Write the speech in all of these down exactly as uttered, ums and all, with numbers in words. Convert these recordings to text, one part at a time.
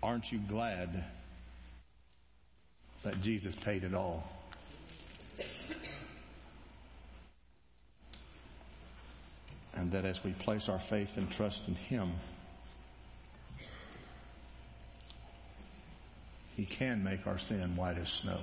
aren't you glad that Jesus paid it all? And that as we place our faith and trust in Him, He can make our sin white as snow.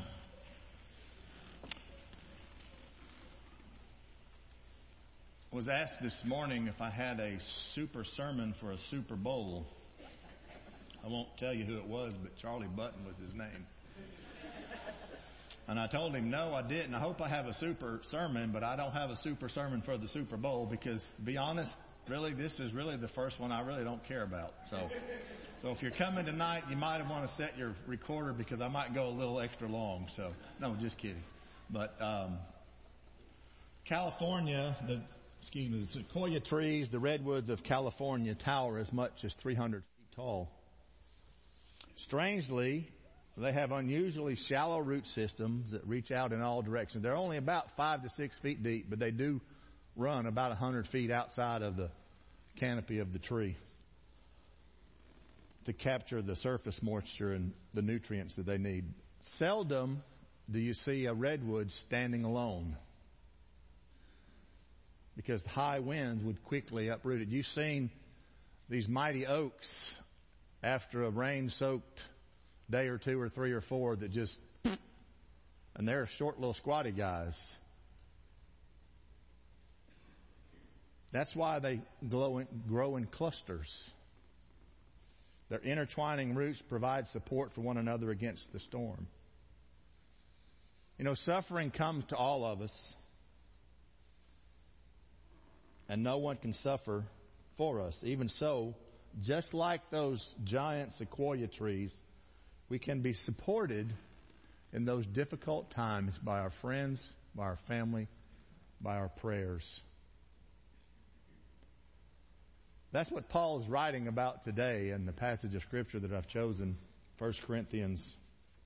I was asked this morning if I had a super sermon for a Super Bowl. I won't tell you who it was, but Charlie Button was his name. And I told him, no, I didn't. I hope I have a super sermon, but I don't have a super sermon for the Super Bowl because, to be honest, really, this is really the first one I really don't care about. So, so if you're coming tonight, you might want to set your recorder because I might go a little extra long. So, no, just kidding. But, um, California, the, excuse me, the sequoia trees, the redwoods of California tower as much as three hundred feet tall. Strangely, they have unusually shallow root systems that reach out in all directions. They're only about five to six feet deep, but they do run about a hundred feet outside of the canopy of the tree to capture the surface moisture and the nutrients that they need. Seldom do you see a redwood standing alone because high winds would quickly uproot it. You've seen these mighty oaks after a rain-soaked day or two or three or four that just, and they're short little squatty guys. That's why they grow in, grow in clusters. Their intertwining roots provide support for one another against the storm. You know, suffering comes to all of us, and no one can suffer for us. Even so, just like those giant sequoia trees, we can be supported in those difficult times by our friends, by our family, by our prayers. That's what Paul is writing about today in the passage of Scripture that I've chosen, First Corinthians,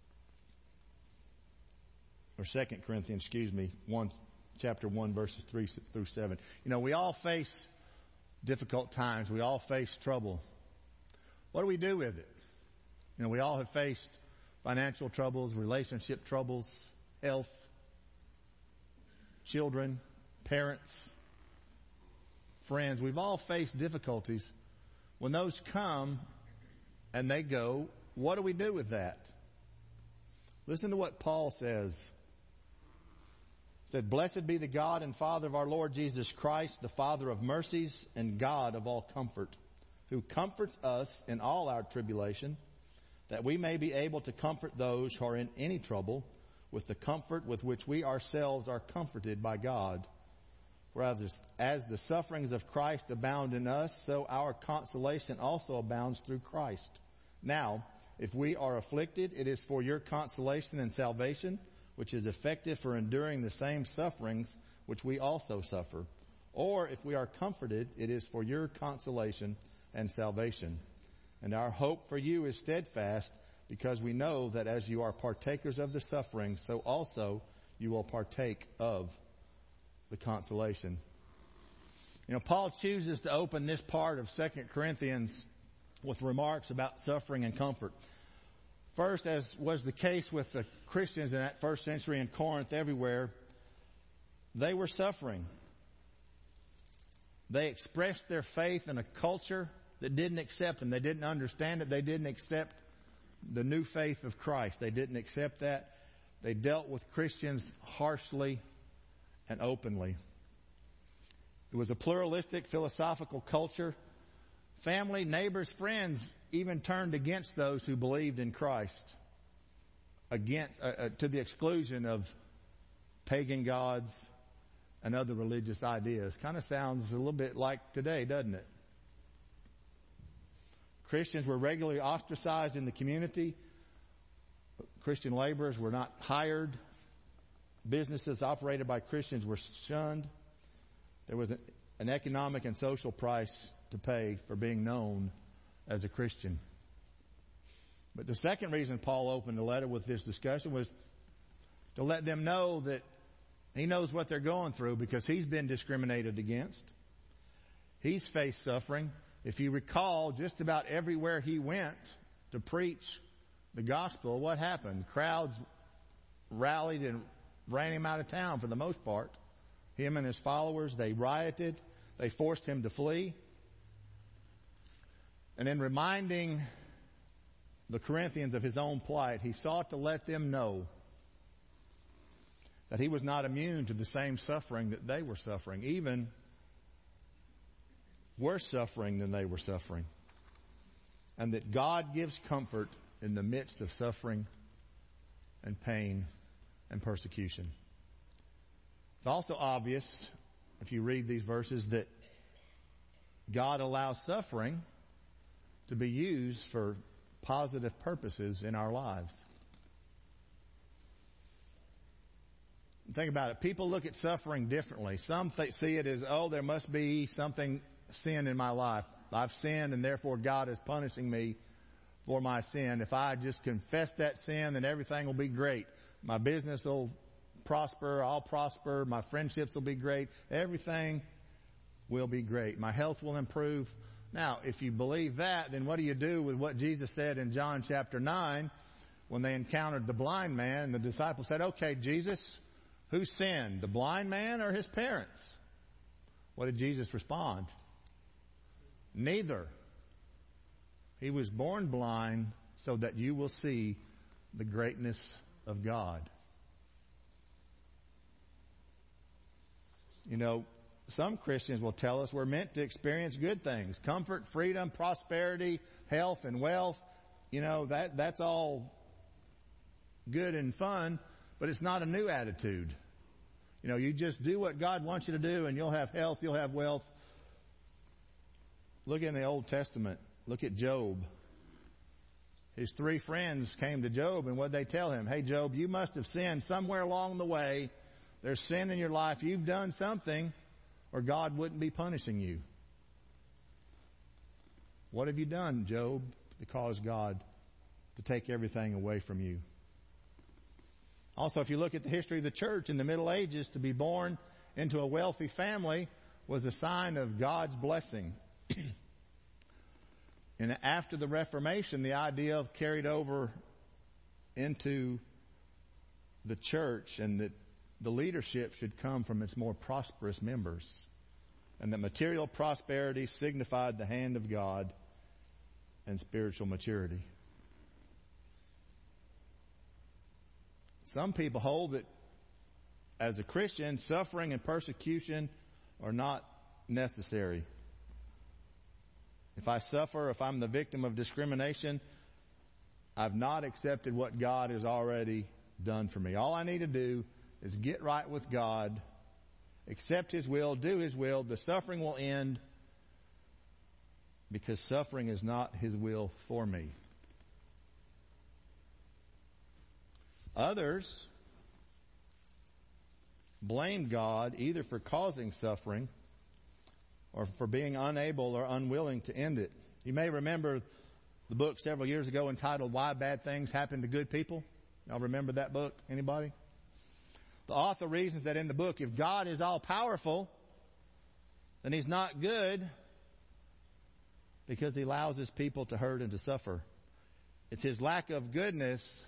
or Second Corinthians, excuse me, one, chapter one, verses three through seven. You know, we all face difficult times. We all face trouble. What do we do with it? You know, we all have faced financial troubles, relationship troubles, health, children, parents, friends. We've all faced difficulties. When those come and they go, what do we do with that? Listen to what Paul says. He said, "Blessed be the God and Father of our Lord Jesus Christ, the Father of mercies and God of all comfort, who comforts us in all our tribulation, that we may be able to comfort those who are in any trouble with the comfort with which we ourselves are comforted by God. For as, as the sufferings of Christ abound in us, so our consolation also abounds through Christ. Now, if we are afflicted, it is for your consolation and salvation, which is effective for enduring the same sufferings which we also suffer. Or if we are comforted, it is for your consolation and salvation. And our hope for you is steadfast, because we know that as you are partakers of the suffering, so also you will partake of the consolation." You know, Paul chooses to open this part of Second Corinthians with remarks about suffering and comfort. First, as was the case with the Christians in that first century in Corinth, everywhere, they were suffering. They expressed their faith in a culture that didn't accept them. They didn't understand it. They didn't accept the new faith of Christ. They didn't accept that. They dealt with Christians harshly and openly. It was a pluralistic, philosophical culture. Family, neighbors, friends even turned against those who believed in Christ, against, uh, uh, to the exclusion of pagan gods and other religious ideas. Kind of sounds a little bit like today, doesn't it? Christians were regularly ostracized in the community. Christian laborers were not hired. Businesses operated by Christians were shunned. There was an economic and social price to pay for being known as a Christian. But the second reason Paul opened the letter with this discussion was to let them know that he knows what they're going through, because he's been discriminated against. He's faced suffering. If you recall, just about everywhere he went, to preach the gospel, what happened? Crowds rallied and ran him out of town for the most part. Him and his followers, they rioted. They forced him to flee. And in reminding the Corinthians of his own plight, he sought to let them know that he was not immune to the same suffering that they were suffering, even worse suffering than they were suffering. And that God gives comfort in the midst of suffering and pain and persecution. It's also obvious, if you read these verses, that God allows suffering to be used for positive purposes in our lives. Think about it. People look at suffering differently. Some th- see it as, oh, there must be something, sin in my life. I've sinned and therefore God is punishing me for my sin. If I just confess that sin, then everything will be great. My business will prosper. I'll prosper. My friendships will be great. Everything will be great. My health will improve. Now, if you believe that, then what do you do with what Jesus said in John chapter nine when they encountered the blind man and the disciples said, okay, Jesus, who sinned, the blind man or his parents? What did Jesus respond? Neither. He was born blind so that you will see the greatness of God. You know, some Christians will tell us we're meant to experience good things. Comfort, freedom, prosperity, health, and wealth. You know, that that's all good and fun, but it's not a new attitude. You know, you just do what God wants you to do and you'll have health, you'll have wealth. Look in the Old Testament. Look at Job. His three friends came to Job and what did they tell him? Hey, Job, you must have sinned somewhere along the way. There's sin in your life. You've done something or God wouldn't be punishing you. What have you done, Job, to cause God to take everything away from you? Also, if you look at the history of the church in the Middle Ages, to be born into a wealthy family was a sign of God's blessing. And after the Reformation, the idea of carried over into the church and that the leadership should come from its more prosperous members. And that material prosperity signified the hand of God and spiritual maturity. Some people hold that as a Christian, suffering and persecution are not necessary. If I suffer, if I'm the victim of discrimination, I've not accepted what God has already done for me. All I need to do is get right with God, accept His will, do His will. The suffering will end because suffering is not His will for me. Others blame God either for causing suffering or for being unable or unwilling to end it. You may remember the book several years ago entitled Why Bad Things Happen to Good People. Y'all remember that book? Anybody? The author reasons that in the book, if God is all powerful, then He's not good because He allows His people to hurt and to suffer. It's His lack of goodness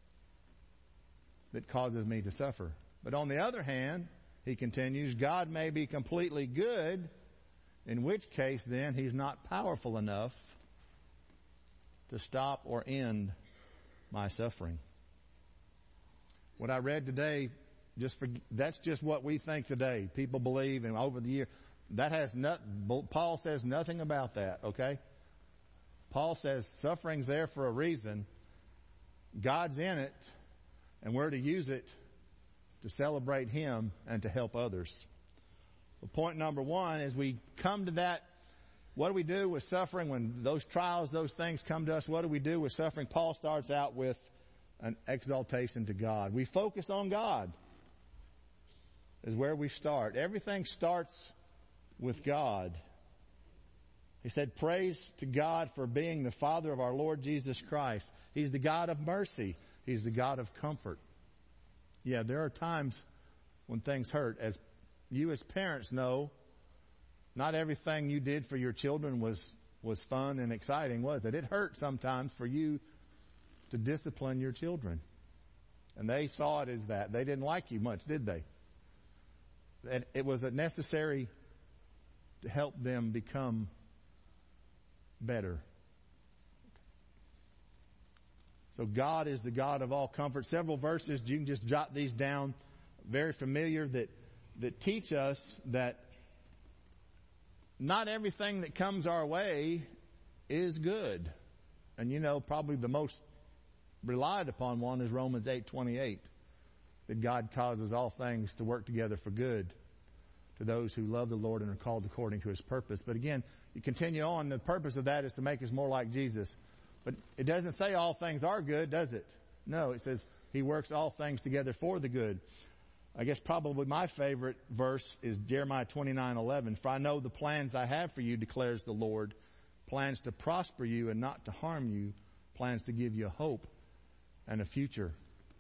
that causes me to suffer. But on the other hand, he continues, God may be completely good, in which case then He's not powerful enough to stop or end my suffering. What I read today, just for, that's just what we think today. People believe, and over the year, that has not, Paul says nothing about that, okay? Paul says suffering's there for a reason. God's in it, and we're to use it to celebrate Him and to help others. Well, point number one, as we come to that, what do we do with suffering when those trials, those things come to us? What do we do with suffering? Paul starts out with an exaltation to God. We focus on God is where we start. Everything starts with God. He said, praise to God for being the Father of our Lord Jesus Christ. He's the God of mercy. He's the God of comfort. Yeah, there are times when things hurt. As you as parents know, not everything you did for your children was was fun and exciting, was it? It hurt sometimes for you to discipline your children. And they saw it as that. They didn't like you much, did they? And it was necessary to help them become better. So God is the God of all comfort. Several verses, you can just jot these down, very familiar, that, that teach us that not everything that comes our way is good. And you know, probably the most relied upon one is Romans eight twenty-eight, that God causes all things to work together for good to those who love the Lord and are called according to His purpose. But again, you continue on, the purpose of that is to make us more like Jesus. But it doesn't say all things are good, does it? No, it says He works all things together for the good. I guess probably my favorite verse is Jeremiah twenty-nine eleven. For I know the plans I have for you, declares the Lord, plans to prosper you and not to harm you, plans to give you a hope and a future.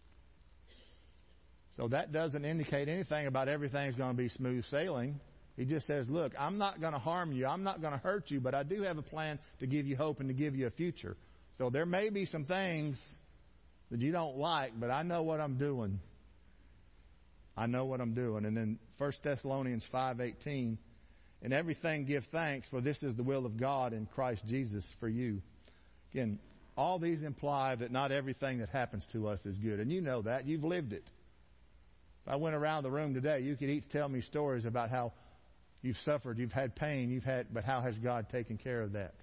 So that doesn't indicate anything about everything's going to be smooth sailing. He just says, look, I'm not going to harm you. I'm not going to hurt you, but I do have a plan to give you hope and to give you a future. So there may be some things that you don't like, but I know what I'm doing. I know what I'm doing. And then First Thessalonians five eighteen, in everything give thanks, for this is the will of God in Christ Jesus for you. Again, all these imply that not everything that happens to us is good. And you know that. You've lived it. If I went around the room today, you could each tell me stories about how you've suffered, you've had pain, you've had, but how has God taken care of that?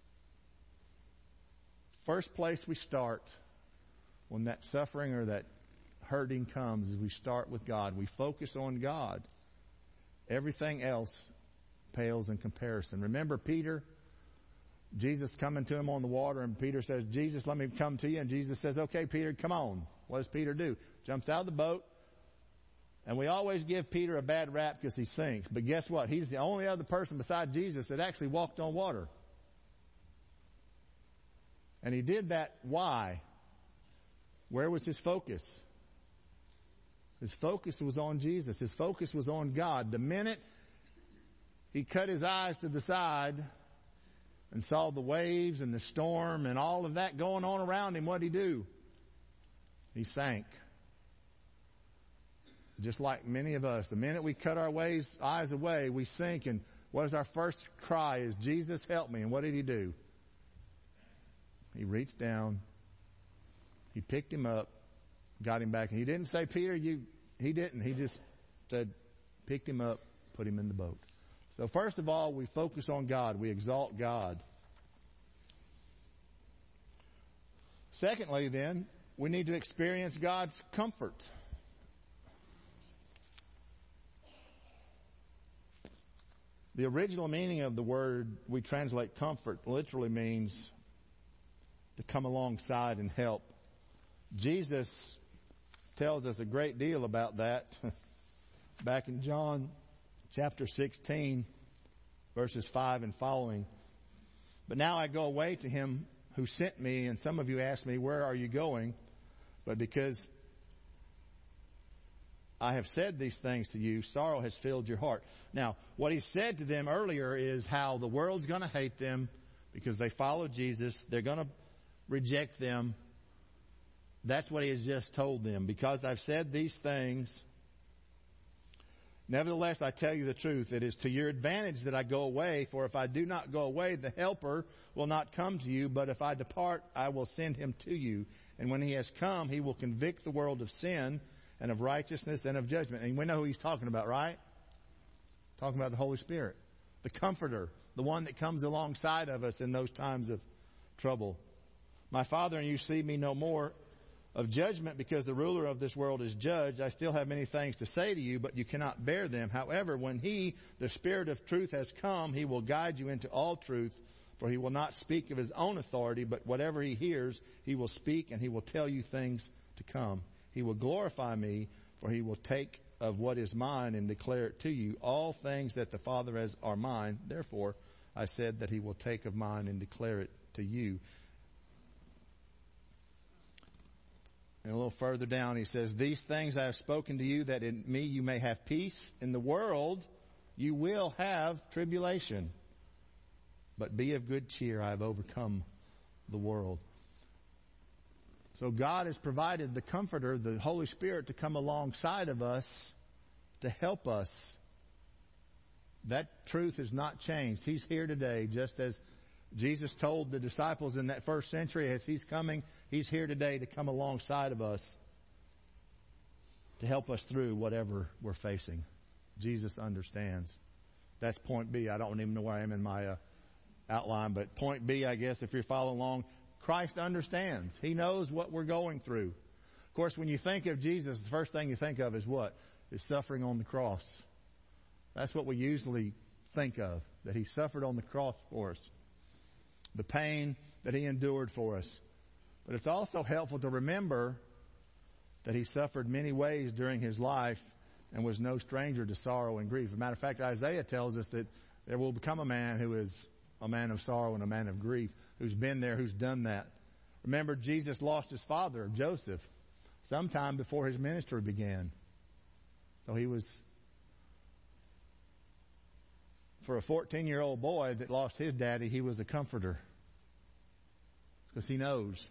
First place we start when that suffering or that hurting comes is we start with God. We focus on God. Everything else pales in comparison. Remember Peter? Jesus coming to him on the water, and Peter says, Jesus, let me come to you. And Jesus says, okay, Peter, come on. What does Peter do? Jumps out of the boat. And we always give Peter a bad rap because he sinks. But guess what? He's the only other person besides Jesus that actually walked on water. And he did that. Why? Where was his focus? His focus was on Jesus. His focus was on God. The minute he cut his eyes to the side and saw the waves and the storm and all of that going on around him, what did he do? He sank. Just like many of us, the minute we cut our ways, eyes away, we sink. And what is our first cry? Is Jesus, help me. And what did he do? He reached down. He picked him up, got him back. And he didn't say, Peter, you, he didn't. He just said, picked him up, put him in the boat. So first of all, we focus on God. We exalt God. Secondly, then, we need to experience God's comfort. The original meaning of the word we translate comfort literally means to come alongside and help. Jesus tells us a great deal about that back in John chapter sixteen, verses five and following. But now I go away to him who sent me, and some of you ask me, where are you going? But because I have said these things to you, sorrow has filled your heart. Now, what he said to them earlier is how the world's going to hate them because they follow Jesus. They're going to reject them. That's what he has just told them. Because I've said these things, nevertheless, I tell you the truth. It is to your advantage that I go away. For if I do not go away, the Helper will not come to you. But if I depart, I will send him to you. And when he has come, he will convict the world of sin and of righteousness and of judgment. And we know who he's talking about, right? Talking about the Holy Spirit, the Comforter, the one that comes alongside of us in those times of trouble. My Father and you see me no more of judgment because the ruler of this world is judged. I still have many things to say to you, but you cannot bear them. However, when he, the Spirit of truth, has come, he will guide you into all truth, for he will not speak of his own authority, but whatever he hears, he will speak, and he will tell you things to come. He will glorify me, for he will take of what is mine and declare it to you. All things that the Father has are mine. Therefore, I said that he will take of mine and declare it to you. And a little further down, he says, these things I have spoken to you, that in me you may have peace. In the world, you will have tribulation. But be of good cheer, I have overcome the world. So God has provided the Comforter, the Holy Spirit, to come alongside of us to help us. That truth has not changed. He's here today, just as Jesus told the disciples in that first century, as He's coming, He's here today to come alongside of us to help us through whatever we're facing. Jesus understands. That's point B. I don't even know where I am in my uh, outline, but point B, I guess, if you're following along, Christ understands. He knows what we're going through. Of course, when you think of Jesus, the first thing you think of is what? Is suffering on the cross. That's what we usually think of, that He suffered on the cross for us. The pain that He endured for us. But it's also helpful to remember that He suffered many ways during His life and was no stranger to sorrow and grief. As a matter of fact, Isaiah tells us that there will become a man who is a man of sorrow and a man of grief, who's been there, who's done that. Remember, Jesus lost his father, Joseph, sometime before his ministry began. So he was, for a fourteen-year-old boy that lost his daddy, he was a comforter. Because he knows.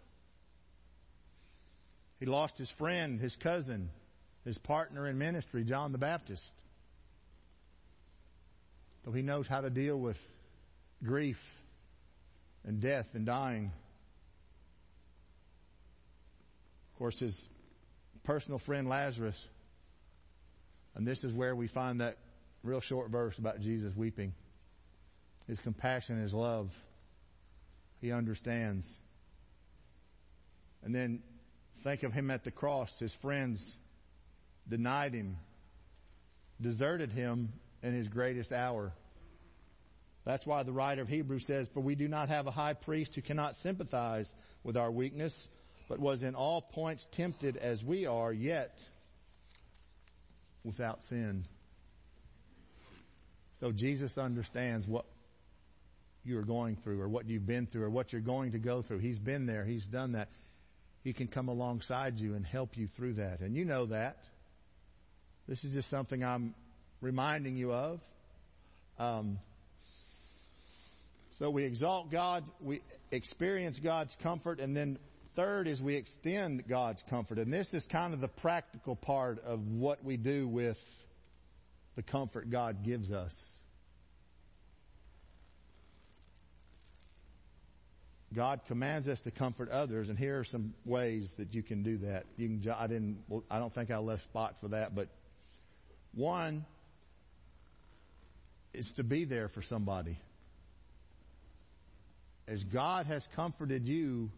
He lost his friend, his cousin, his partner in ministry, John the Baptist. So he knows how to deal with grief and death and dying. Of course, his personal friend Lazarus. And this is where we find that real short verse about Jesus weeping. His compassion, His love. He understands. And then think of Him at the cross. His friends denied Him, deserted Him in His greatest hour. That's why the writer of Hebrews says, "For we do not have a high priest who cannot sympathize with our weakness, but was in all points tempted as we are, yet without sin." So Jesus understands what you're going through or what you've been through or what you're going to go through. He's been there. He's done that. He can come alongside you and help you through that. And you know that. This is just something I'm reminding you of. Um, so we exalt God, we experience God's comfort, and then third is we extend God's comfort. And this is kind of the practical part of what we do with the comfort God gives us. God commands us to comfort others, and here are some ways that you can do that. You can. I didn't. I don't think I left spot for that, but one is to be there for somebody. As God has comforted you,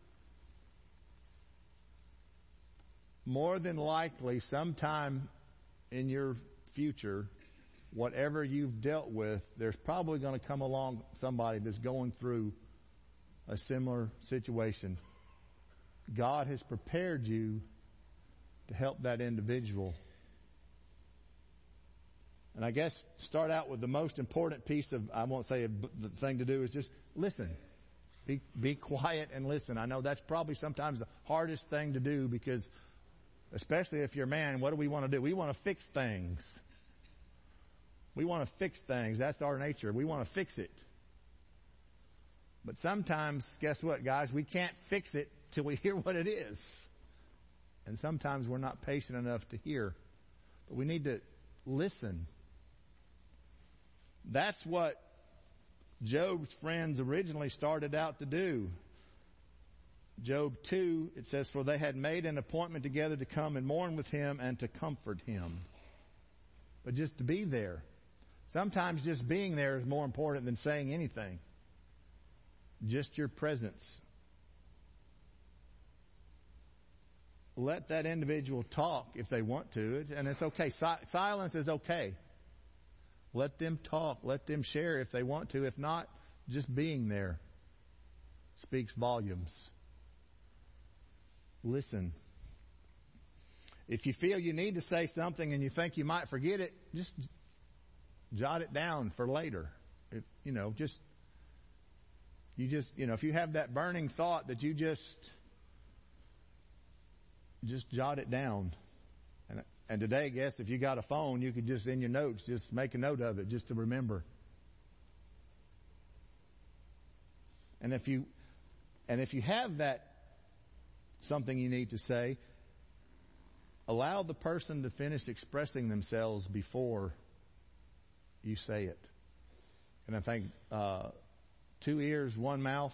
more than likely, sometime in your future, whatever you've dealt with, there's probably going to come along somebody that's going through a similar situation. God has prepared you to help that individual. And I guess start out with the most important piece of, I won't say a, the thing to do is just listen. Be, be quiet and listen. I know that's probably sometimes the hardest thing to do because, especially if you're a man, what do we want to do? We want to fix things. We want to fix things. That's our nature. We want to fix it. But sometimes, guess what, guys? We can't fix it till we hear what it is. And sometimes we're not patient enough to hear. But we need to listen. That's what Job's friends originally started out to do. Job two, it says, "For they had made an appointment together to come and mourn with him and to comfort him." But just to be there. Sometimes just being there is more important than saying anything. Just your presence. Let that individual talk if they want to, and it's okay. Si- silence is okay. Let them talk. Let them share if they want to. If not, just being there speaks volumes. Listen. If you feel you need to say something and you think you might forget it, just jot it down for later. If, you know, just, you just, you know, if you have that burning thought that you just, just jot it down. And, and today, I guess, if you got a phone, you could just, in your notes, just make a note of it just to remember. And if you, and if you have that something you need to say, allow the person to finish expressing themselves before you say it. And I think uh, two ears, one mouth.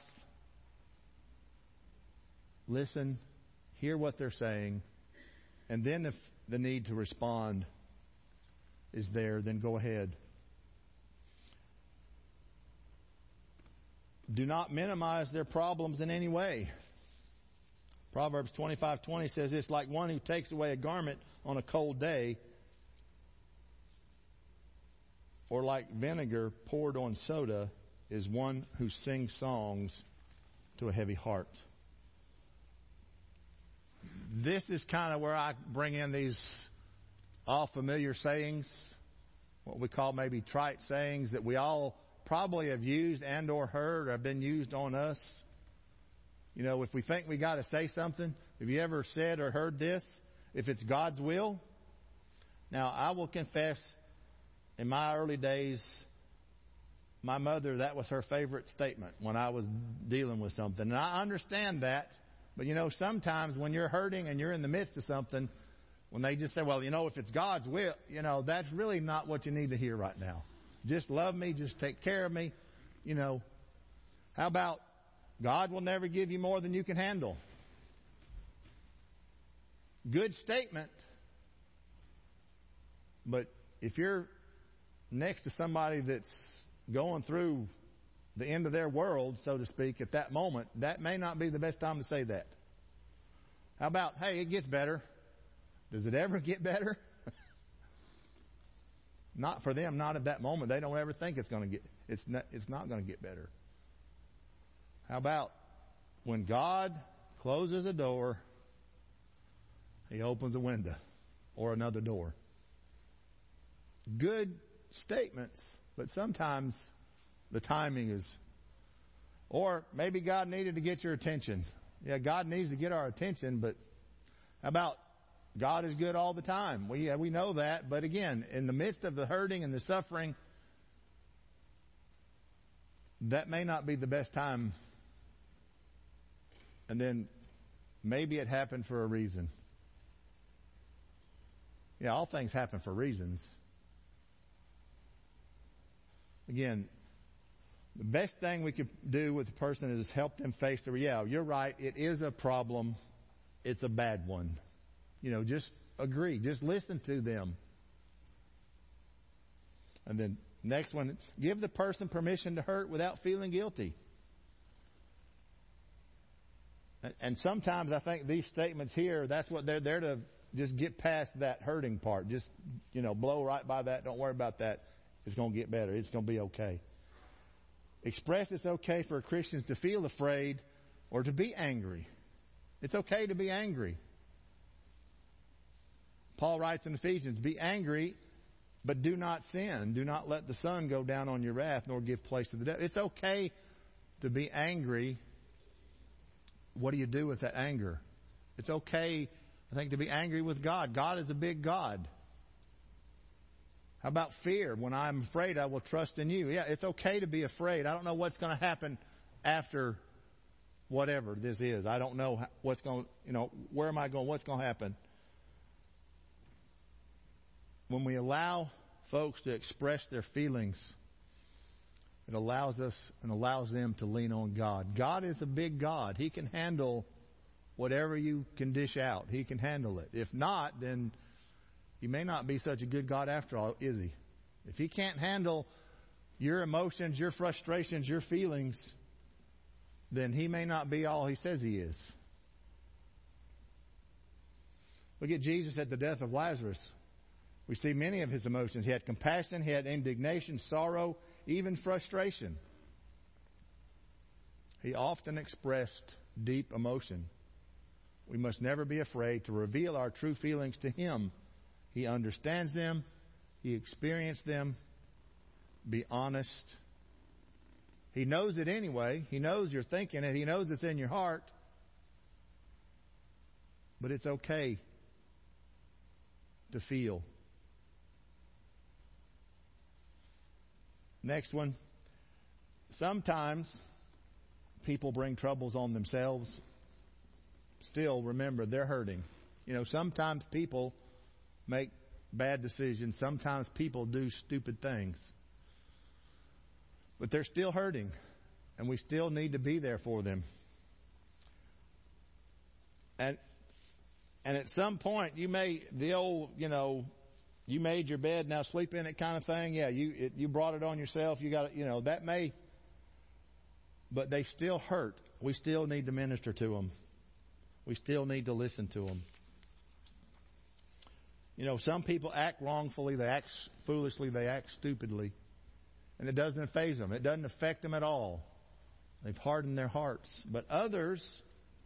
Listen, hear what they're saying, and then if the need to respond is there, then go ahead. Do not minimize their problems in any way. Proverbs twenty-five twenty says it's like one who takes away a garment on a cold day, or like vinegar poured on soda is one who sings songs to a heavy heart. This is kind of where I bring in these all familiar sayings, what we call maybe trite sayings that we all probably have used and or heard or have been used on us. You know, if we think we got to say something, have you ever said or heard this? If it's God's will. Now, I will confess, in my early days, my mother, that was her favorite statement when I was dealing with something. And I understand that. But, you know, sometimes when you're hurting and you're in the midst of something, when they just say, well, you know, if it's God's will, you know, that's really not what you need to hear right now. Just love me. Just take care of me. You know, how about God will never give you more than you can handle? Good statement. But if you're next to somebody that's going through the end of their world, so to speak, at that moment, that may not be the best time to say that. How about, hey, it gets better. Does it ever get better? Not for them, not at that moment. They don't ever think it's going to get, it's not, it's not going to get better. How about when God closes a door, He opens a window or another door? Good statements, but sometimes the timing is, or maybe God needed to get your attention. Yeah, God needs to get our attention, but how about God is good all the time? We, yeah, we know that, but again, in the midst of the hurting and the suffering, that may not be the best time. And then maybe it happened for a reason. Yeah, all things happen for reasons. Again, the best thing we could do with the person is help them face the reality. You're right. It is a problem. It's a bad one. You know, just agree. Just listen to them. And then next one, give the person permission to hurt without feeling guilty. And sometimes I think these statements here, that's what they're there to just get past that hurting part. Just, you know, blow right by that. Don't worry about that. It's going to get better. It's going to be okay. Express it's okay for Christians to feel afraid or to be angry. It's okay to be angry. Paul writes in Ephesians, be angry, but do not sin. Do not let the sun go down on your wrath, nor give place to the devil. It's okay to be angry. What do you do with that anger? It's okay, I think, to be angry with God. God is a big God. How about fear? When I'm afraid, I will trust in you. Yeah, it's okay to be afraid. I don't know what's going to happen after whatever this is. I don't know what's going, you know, where am I going? What's going to happen? When we allow folks to express their feelings, it allows us and allows them to lean on God. God is a big God. He can handle whatever you can dish out. He can handle it. If not, then He may not be such a good God after all, is He? If He can't handle your emotions, your frustrations, your feelings, then He may not be all He says He is. Look at Jesus at the death of Lazarus. We see many of His emotions. He had compassion, He had indignation, sorrow, even frustration. He often expressed deep emotion. We must never be afraid to reveal our true feelings to Him. He understands them. He experienced them. Be honest. He knows it anyway. He knows you're thinking it. He knows it's in your heart. But it's okay to feel. Next one. Sometimes people bring troubles on themselves, still remember they're hurting. You know, sometimes people make bad decisions. Sometimes people do stupid things. But they're still hurting, and we still need to be there for them. And and at some point, you may, the old, you know, you made your bed, now sleep in it kind of thing. Yeah, you it, you brought it on yourself. You got it, you know, that may, but they still hurt. We still need to minister to them. We still need to listen to them. You know, some people act wrongfully, they act foolishly, they act stupidly, and it doesn't faze them. It doesn't affect them at all. They've hardened their hearts. But others,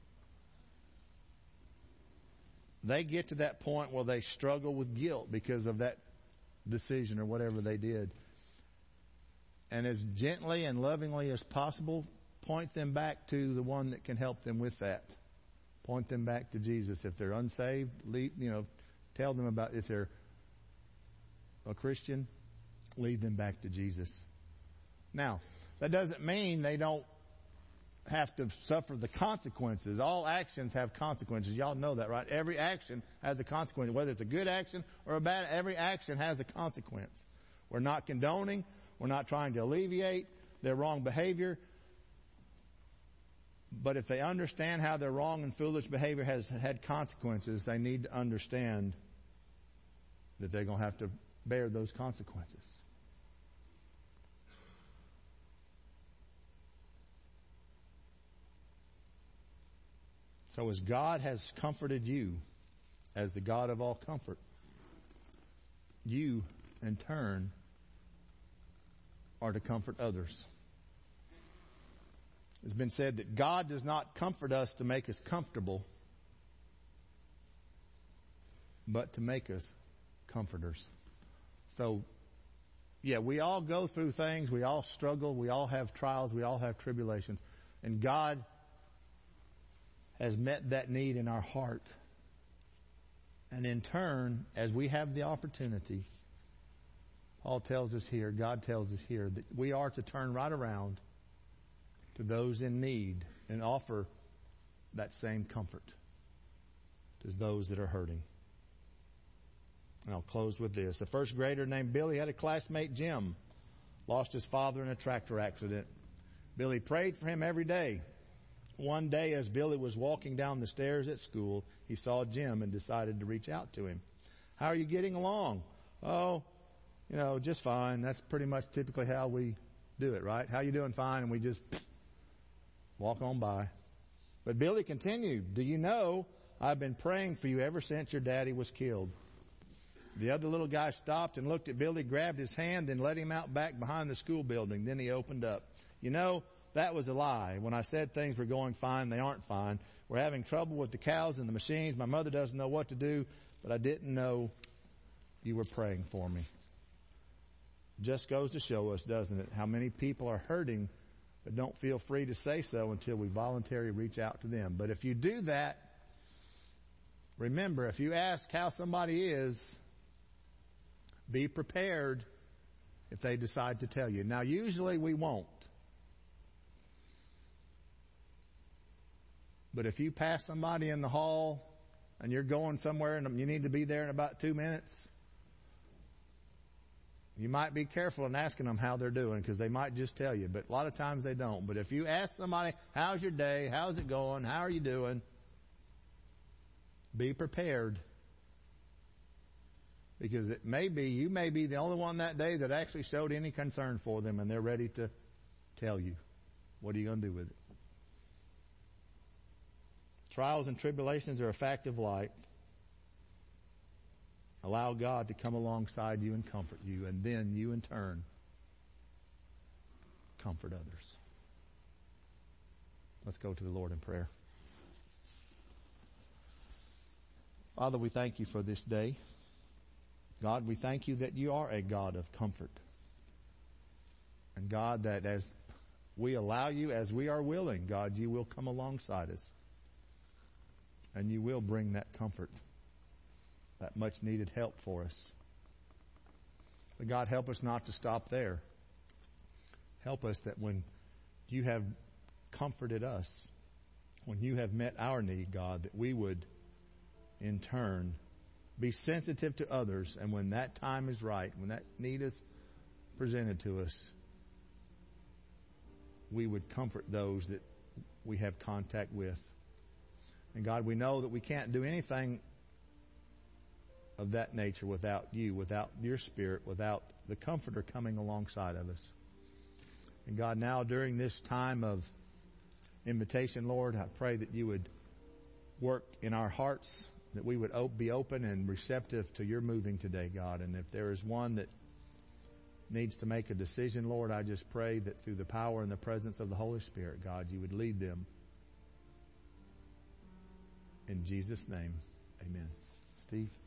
they get to that point where they struggle with guilt because of that decision or whatever they did. And as gently and lovingly as possible, point them back to the one that can help them with that. Point them back to Jesus. If they're unsaved, lead, you know, tell them about, if they're a Christian, lead them back to Jesus. Now, that doesn't mean they don't have to suffer the consequences. All actions have consequences. Y'all know that, right? Every action has a consequence. Whether it's a good action or a bad, every action has a consequence. We're not condoning. We're not trying to alleviate their wrong behavior. But if they understand how their wrong and foolish behavior has had consequences, they need to understand that they're going to have to bear those consequences. So as God has comforted you as the God of all comfort, you, in turn, are to comfort others. It's been said that God does not comfort us to make us comfortable, but to make us comforters. So, yeah, we all go through things. We all struggle. We all have trials. We all have tribulations. And God has met that need in our heart. And in turn, as we have the opportunity, Paul tells us here, God tells us here, that we are to turn right around to those in need and offer that same comfort to those that are hurting. And I'll close with this. A first grader named Billy had a classmate, Jim, lost his father in a tractor accident. Billy prayed for him every day. One day, as Billy was walking down the stairs at school, he saw Jim and decided to reach out to him. How are you getting along? Oh, you know, just fine. That's pretty much typically how we do it, right? How you doing? Fine. And we just walk on by. But Billy continued, do you know, I've been praying for you ever since your daddy was killed. The other little guy stopped and looked at Billy, grabbed his hand, then let him out back behind the school building. Then he opened up. You know, that was a lie. When I said things were going fine, they aren't fine. We're having trouble with the cows and the machines. My mother doesn't know what to do, but I didn't know you were praying for me. Just goes to show us, doesn't it, how many people are hurting but don't feel free to say so until we voluntarily reach out to them. But if you do that, remember, if you ask how somebody is, be prepared if they decide to tell you. Now, usually we won't. But if you pass somebody in the hall and you're going somewhere and you need to be there in about two minutes, you might be careful in asking them how they're doing, because they might just tell you. But a lot of times they don't. But if you ask somebody, how's your day? How's it going? How are you doing? Be prepared. Because it may be, you may be the only one that day that actually showed any concern for them, and they're ready to tell you. What are you going to do with it? Trials and tribulations are a fact of life. Allow God to come alongside you and comfort you, and then you in turn comfort others. Let's go to the Lord in prayer. Father, we thank you for this day. God, we thank you that you are a God of comfort. And God, that as we allow you, as we are willing, God, you will come alongside us. And you will bring that comfort, that much needed help for us. But God, help us not to stop there. Help us that when you have comforted us when you have met our need, God, that we would in turn be sensitive to others, and when that time is right, when that need is presented to us, we would comfort those that we have contact with. And God, we know that we can't do anything of that nature without you, without your Spirit, without the Comforter coming alongside of us. And God, now during this time of invitation, Lord, I pray that you would work in our hearts, that we would be open and receptive to your moving today, God. And if there is one that needs to make a decision, Lord, I just pray that through the power and the presence of the Holy Spirit, God, you would lead them. In Jesus' name, amen. Steve?